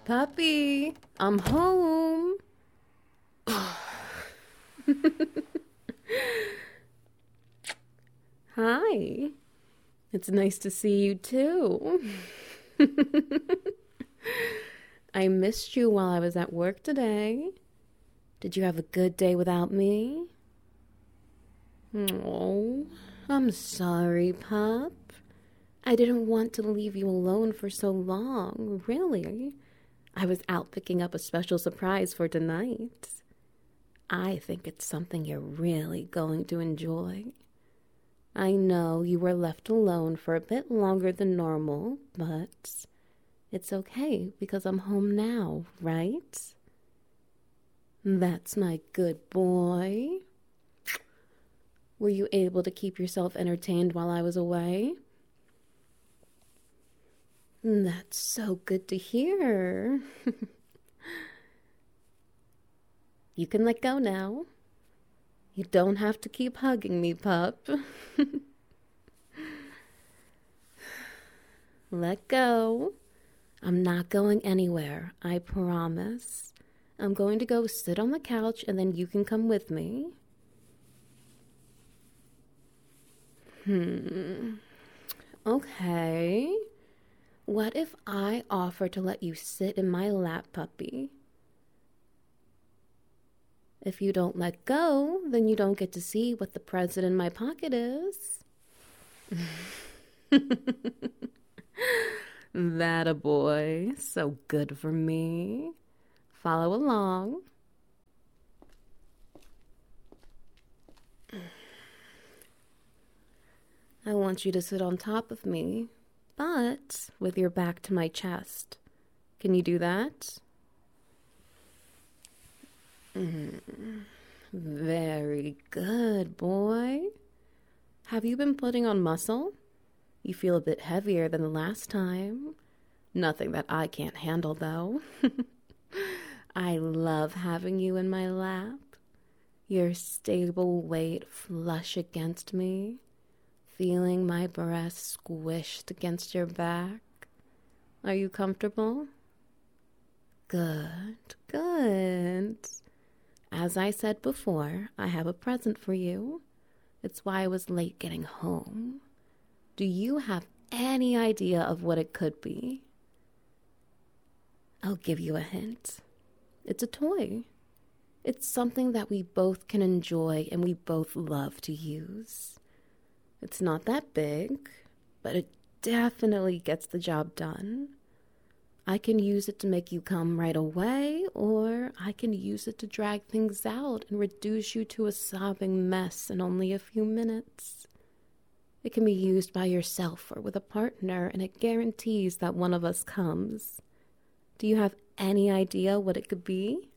Puppy, I'm home. Hi. It's nice to see you too. I missed you while I was at work today. Did you have a good day without me? Oh, I'm sorry, pup. I didn't want to leave you alone for so long, really. I was out picking up a special surprise for tonight. I think it's something you're really going to enjoy. I know you were left alone for a bit longer than normal, but it's okay because I'm home now, right? That's my good boy. Were you able to keep yourself entertained while I was away? That's so good to hear. You can let go now. You don't have to keep hugging me, pup. Let go. I'm not going anywhere, I promise. I'm going to go sit on the couch and then you can come with me. Okay. What if I offer to let you sit in my lap, puppy? If you don't let go, then you don't get to see what the present in my pocket is. That a boy. So good for me. Follow along. I want you to sit on top of me, but with your back to my chest. Can you do that? Very good, boy. Have you been putting on muscle? You feel a bit heavier than the last time. Nothing that I can't handle, though. I love having you in my lap. Your stable weight flush against me. Feeling my breast squished against your back. Are you comfortable? Good, good. As I said before, I have a present for you. It's why I was late getting home. Do you have any idea of what it could be? I'll give you a hint. It's a toy. It's something that we both can enjoy and we both love to use. It's not that big, but it definitely gets the job done. I can use it to make you come right away, or I can use it to drag things out and reduce you to a sobbing mess in only a few minutes. It can be used by yourself or with a partner, and it guarantees that one of us comes. Do you have any idea what it could be?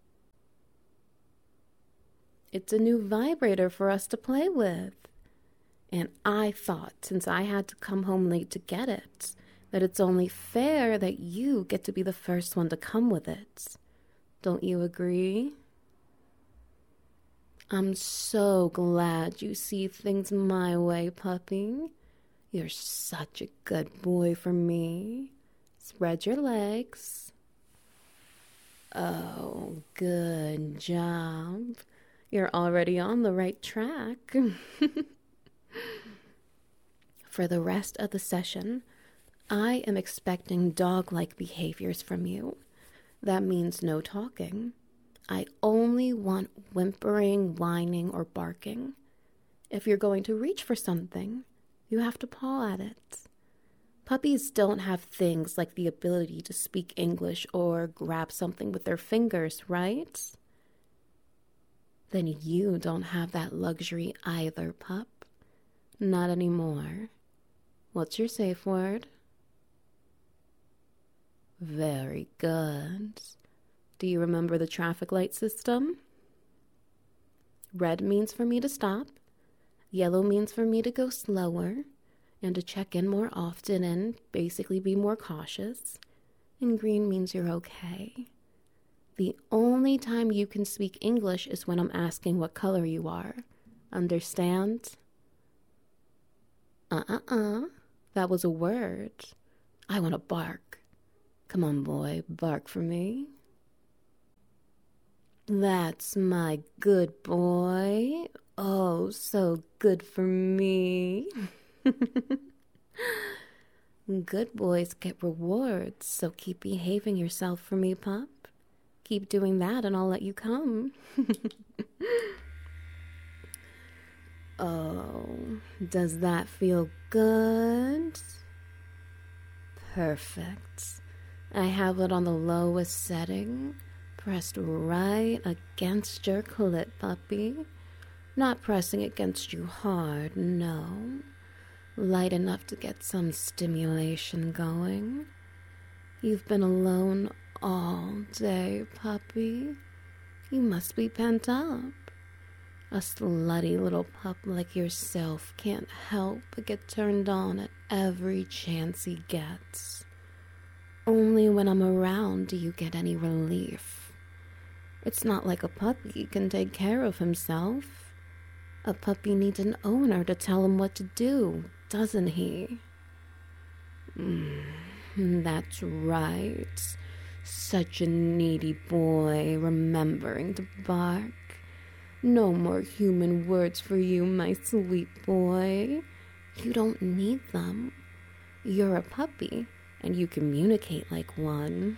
It's a new vibrator for us to play with. And I thought, since I had to come home late to get it, that it's only fair that you get to be the first one to come with it. Don't you agree? I'm so glad you see things my way, puppy. You're such a good boy for me. Spread your legs. Oh, good job. You're already on the right track. For the rest of the session, I am expecting dog-like behaviors from you. That means no talking. I only want whimpering, whining, or barking. If you're going to reach for something, you have to paw at it. Puppies don't have things like the ability to speak English or grab something with their fingers, right? Then you don't have that luxury either, pup. Not anymore. What's your safe word? Very good. Do you remember the traffic light system? Red means for me to stop. Yellow means for me to go slower and to check in more often and basically be more cautious. And green means you're okay. The only time you can speak English is when I'm asking what color you are. Understand? That was a word. I want to bark. Come on, boy, bark for me. That's my good boy. Oh, so good for me. Good boys get rewards, so keep behaving yourself for me, pup. Keep doing that and I'll let you come. Oh, does that feel good? Perfect. I have it on the lowest setting, pressed right against your clit, puppy. Not pressing against you hard, no. Light enough to get some stimulation going. You've been alone all day, puppy. You must be pent up. A slutty little pup like yourself can't help but get turned on at every chance he gets. Only when I'm around do you get any relief. It's not like a puppy can take care of himself. A puppy needs an owner to tell him what to do, doesn't he? That's right. Such a needy boy, remembering to bark. No more human words for you, my sweet boy. You don't need them. You're a puppy, and you communicate like one.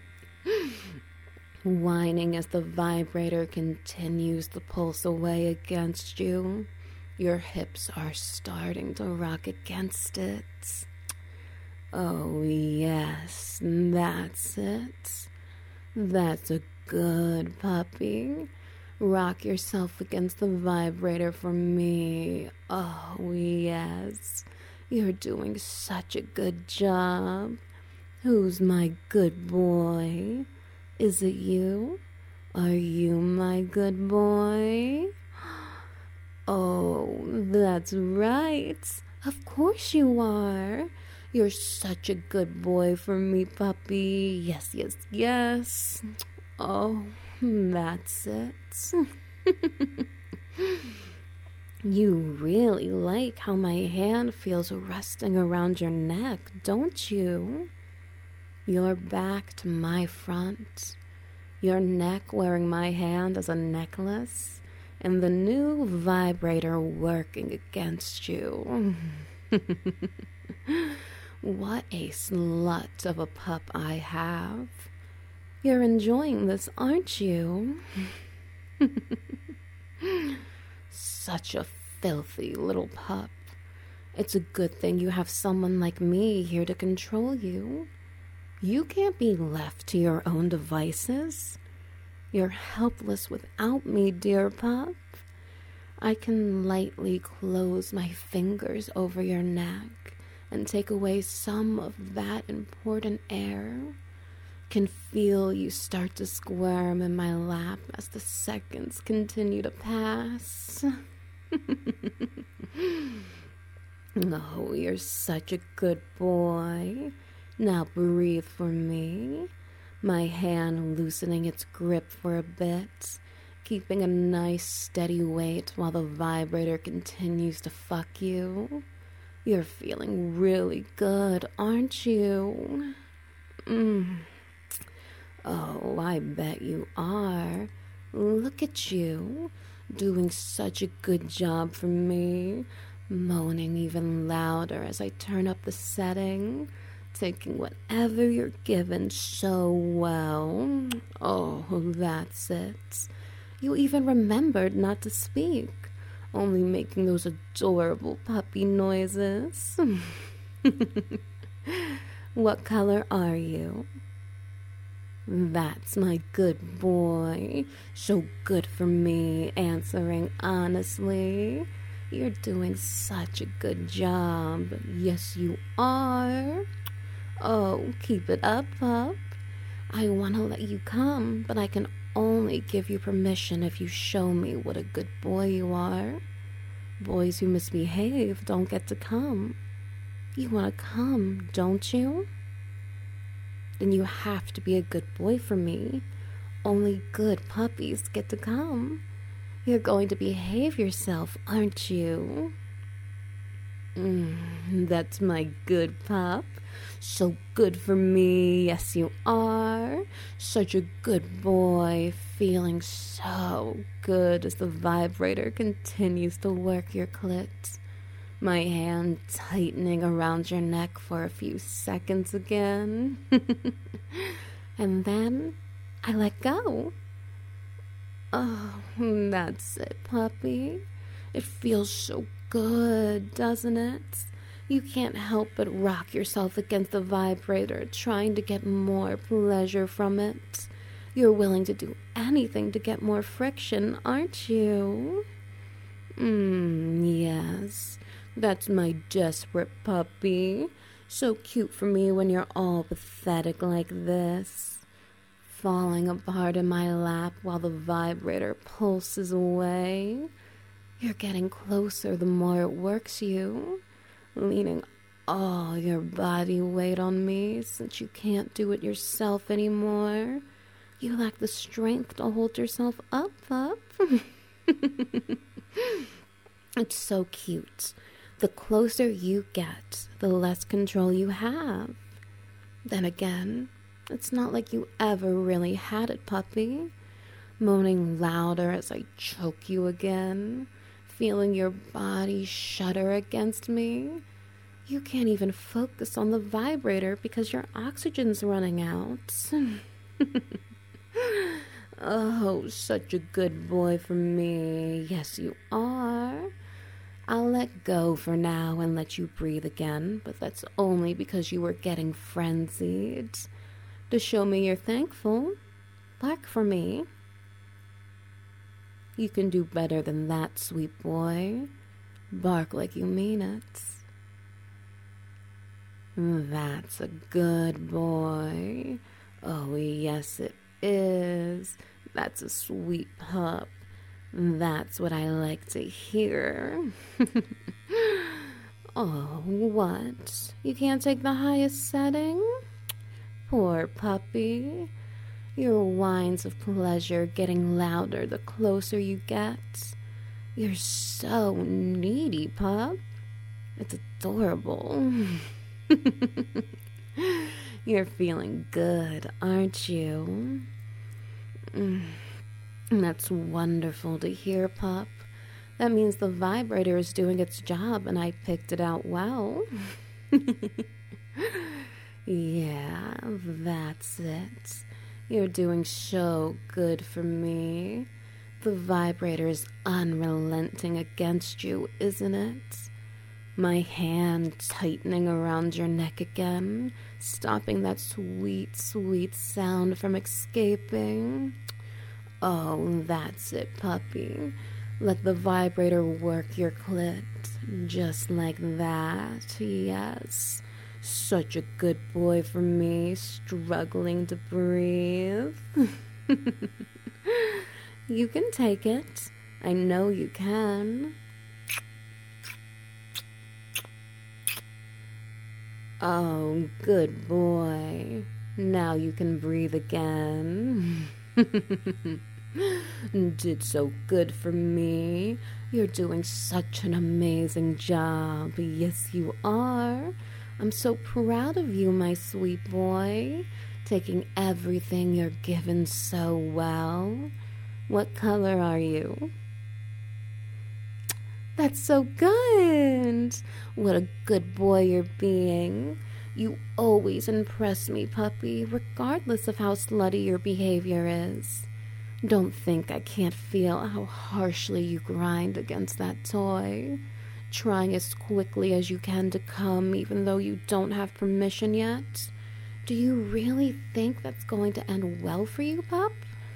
Whining as the vibrator continues to pulse away against you. Your hips are starting to rock against it. Oh, yes, that's it. That's a good puppy. Rock yourself against the vibrator for me. Oh, yes. You're doing such a good job. Who's my good boy? Is it you? Are you my good boy? Oh, that's right. Of course you are. You're such a good boy for me, puppy. Yes, yes, yes. Oh, that's it. You really like how my hand feels resting around your neck, don't you? Your back to my front, your neck wearing my hand as a necklace, and the new vibrator working against you. What a slut of a pup I have. You're enjoying this, aren't you? Such a filthy little pup. It's a good thing you have someone like me here to control you. You can't be left to your own devices. You're helpless without me, dear pup. I can lightly close my fingers over your neck and take away some of that important air. Can feel you start to squirm in my lap as the seconds continue to pass. Oh, you're such a good boy. Now breathe for me. My hand loosening its grip for a bit, keeping a nice steady weight while the vibrator continues to fuck you. You're feeling really good, aren't you? Oh, I bet you are. Look at you, doing such a good job for me, moaning even louder as I turn up the setting, taking whatever you're given so well. Oh, that's it. You even remembered not to speak, only making those adorable puppy noises. What color are you? That's my good boy. So good for me, answering honestly. You're doing such a good job. Yes, you are. Oh, keep it up, pup. I want to let you come, but I can only give you permission if you show me what a good boy you are. Boys who misbehave don't get to come. You want to come, don't you? Then you have to be a good boy for me. Only good puppies get to come. You're going to behave yourself, aren't you? That's my good pup. So good for me, yes you are. Such a good boy, feeling so good as the vibrator continues to work your clit. My hand tightening around your neck for a few seconds again. And then I let go. Oh, that's it, puppy. It feels so good, doesn't it? You can't help but rock yourself against the vibrator, trying to get more pleasure from it. You're willing to do anything to get more friction, aren't you? Yes. That's my desperate puppy. So cute for me when you're all pathetic like this. Falling apart in my lap while the vibrator pulses away. You're getting closer the more it works you, leaning all your body weight on me since you can't do it yourself anymore. You lack the strength to hold yourself up. It's so cute. The closer you get, the less control you have. Then again, it's not like you ever really had it, puppy. Moaning louder as I choke you again, feeling your body shudder against me. You can't even focus on the vibrator because your oxygen's running out. Oh, such a good boy for me. Yes, you are. I'll let go for now and let you breathe again, but that's only because you were getting frenzied. To show me you're thankful, bark for me. You can do better than that, sweet boy. Bark like you mean it. That's a good boy. Oh, yes, it is. That's a sweet pup. That's what I like to hear. Oh, what? You can't take the highest setting? Poor puppy. Your whines of pleasure getting louder the closer you get. You're so needy, pup. It's adorable. You're feeling good, aren't you? That's wonderful to hear, pup. That means the vibrator is doing its job and I picked it out well. Yeah, that's it. You're doing so good for me. The vibrator is unrelenting against you, isn't it? My hand tightening around your neck again, stopping that sweet, sweet sound from escaping. Oh, that's it, puppy. Let the vibrator work your clit. Just like that, yes. Such a good boy for me, struggling to breathe. You can take it. I know you can. Oh, good boy. Now you can breathe again. Did so good for me. You're doing such an amazing job. Yes, you are. I'm so proud of you, my sweet boy. Taking everything you're given so well. What color are you? That's so good. What a good boy you're being. You always impress me, puppy, regardless of how slutty your behavior is. Don't think I can't feel how harshly you grind against that toy, trying as quickly as you can to come even though you don't have permission yet. Do you really think that's going to end well for you, pup?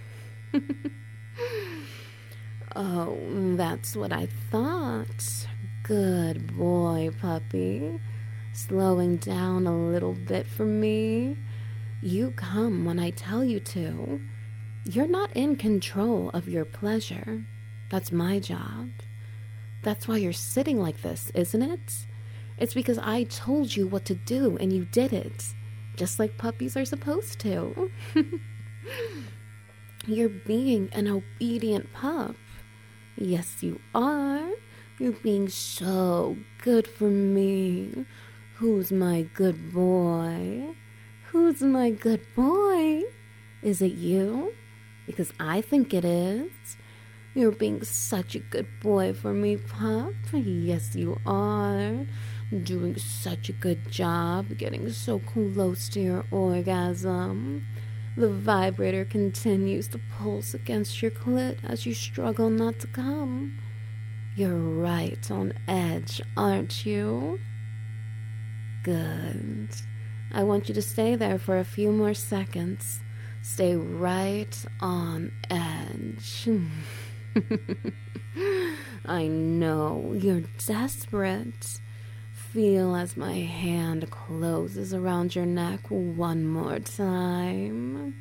Oh, that's what I thought. Good boy, puppy. Slowing down a little bit for me. You come when I tell you to. You're not in control of your pleasure. That's my job. That's why you're sitting like this, isn't it? It's because I told you what to do and you did it. Just like puppies are supposed to. You're being an obedient pup. Yes, you are. You're being so good for me. Who's my good boy? Who's my good boy? Is it you? Because I think it is. You're being such a good boy for me, Pup. Yes, you are. Doing such a good job, getting so close to your orgasm. The vibrator continues to pulse against your clit as you struggle not to come. You're right on edge, aren't you? Good. I want you to stay there for a few more seconds. Stay right on edge. I know you're desperate. Feel as my hand closes around your neck one more time.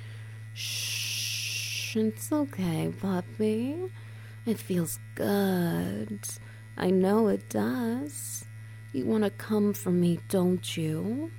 Shh, it's okay, puppy. It feels good. I know it does. You want to come for me, don't you?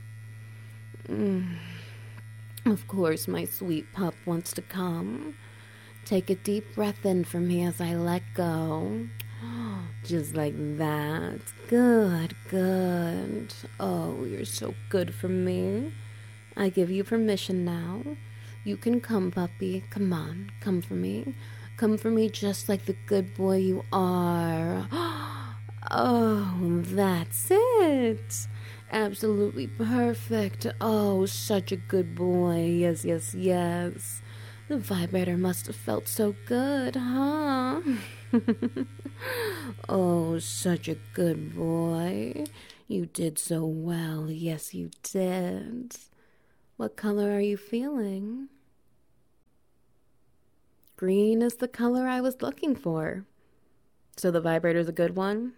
Of course, my sweet pup wants to come. Take a deep breath in for me as I let go. Just like that. Good, good. Oh, you're so good for me. I give you permission now. You can come, puppy. Come on, come for me. Come for me just like the good boy you are. Oh, that's it. Absolutely perfect. Oh, such a good boy. Yes, yes, yes. The vibrator must have felt so good, huh? Oh, such a good boy. You did so well. Yes, you did. What color are you feeling? Green is the color I was looking for. So the vibrator's a good one?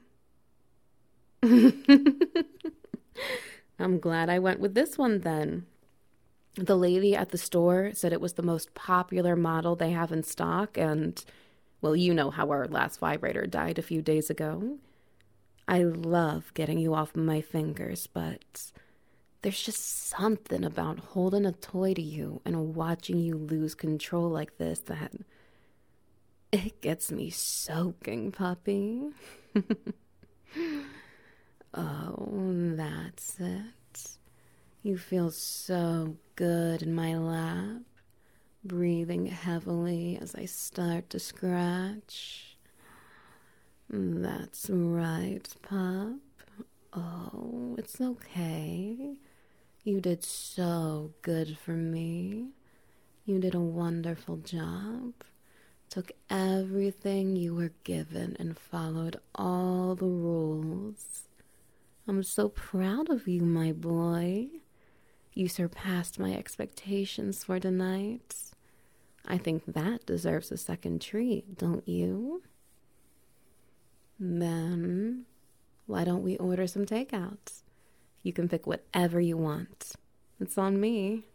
I'm glad I went with this one then. The lady at the store said it was the most popular model they have in stock, and, well, you know how our last vibrator died a few days ago. I love getting you off my fingers, but there's just something about holding a toy to you and watching you lose control like this that it gets me soaking, puppy. Oh, that's it. You feel so good in my lap, breathing heavily as I start to scratch. That's right, pup. Oh, it's okay. You did so good for me. You did a wonderful job. Took everything you were given and followed all the rules. I'm so proud of you, my boy. You surpassed my expectations for tonight. I think that deserves a second treat, don't you? Then, why don't we order some takeouts? You can pick whatever you want. It's on me.